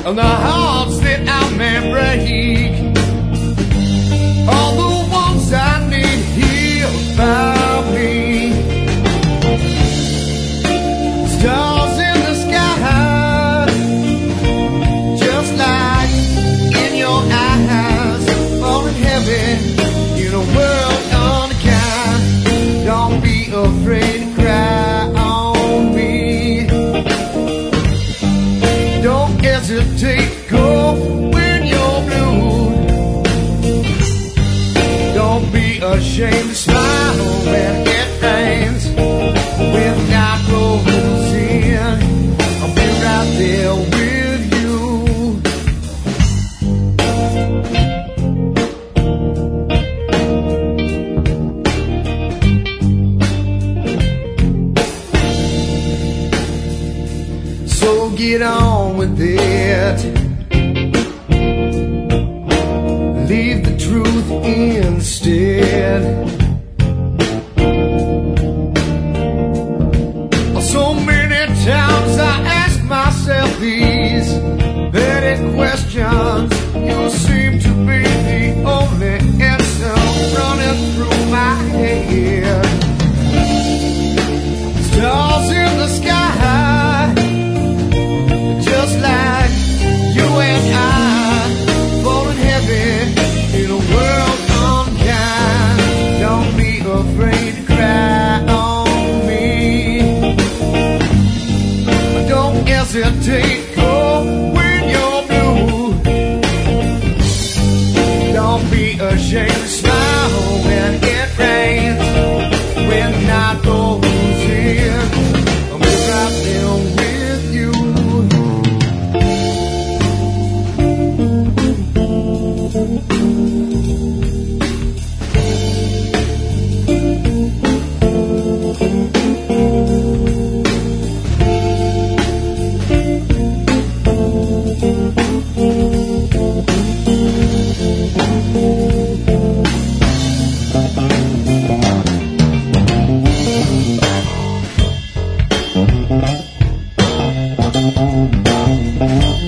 and the hearts that I may break, all the ones I need healed by me. Stars in the sky, just like in your eyes, falling heavy in a world unkind. Don't be afraid to cry on me. Don't hesitate, go when you're blue. Don't be ashamed to smile when it rains. When night rolls in, I'll be right there with you. So get on with it. Leave the truth instead. So many times I ask myself these very questions. You seem to be the only answer running through my head. Stars in the sky, just like you and I, falling heavy in a world unkind. Don't be afraid to cry on me. Don't hesitate, go when you're blue. Don't be ashamed to smile when it rains. When night rolls in, I'll be right there with you. Thank you.